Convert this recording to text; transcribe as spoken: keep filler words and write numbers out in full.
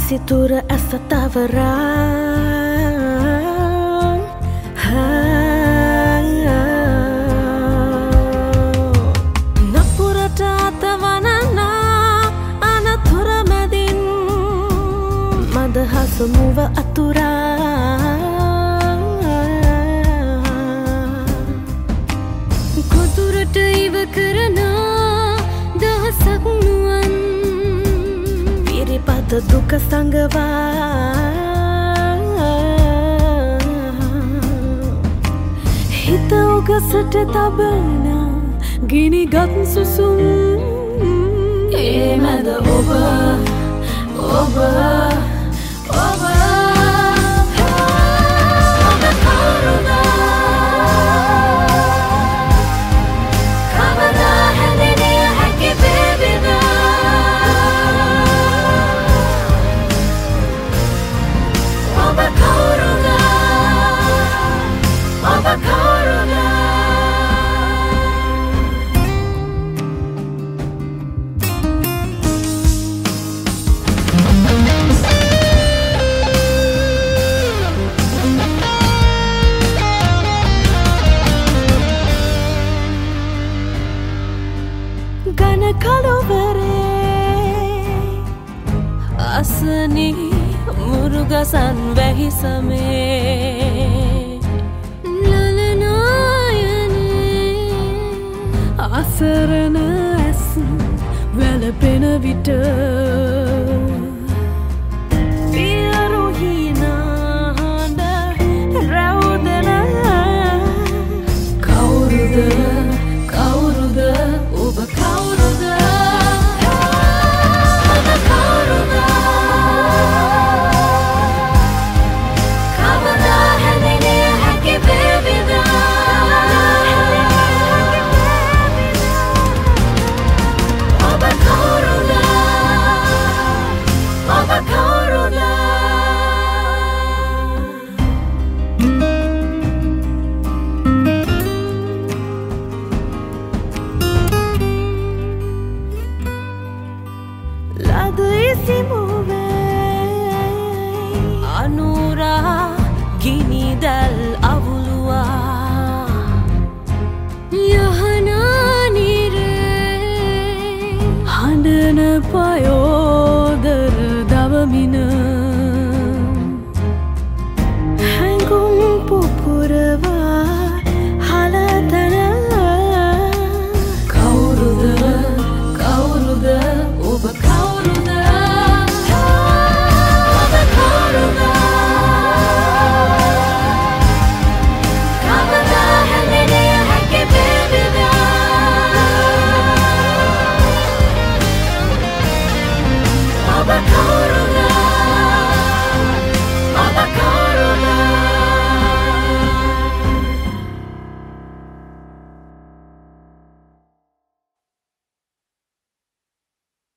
සිතුර ඇස තවරන් නපුරට අතවනන අනතුර මැදින් මදහස මුව අතුරා කොතුරට ඉව කරන දහසක් නුවන් පිරිපත දුක සංගවා හිත උගසට තබන ගිනිගත් සුසුම් ඒ මැද ඔබ ඔබ ඔබ ගන කළුවරේ අසනි මුරුගසන් වැහි සමේ ලලනායනේ අසරණ ඇස් වැළපෙන විට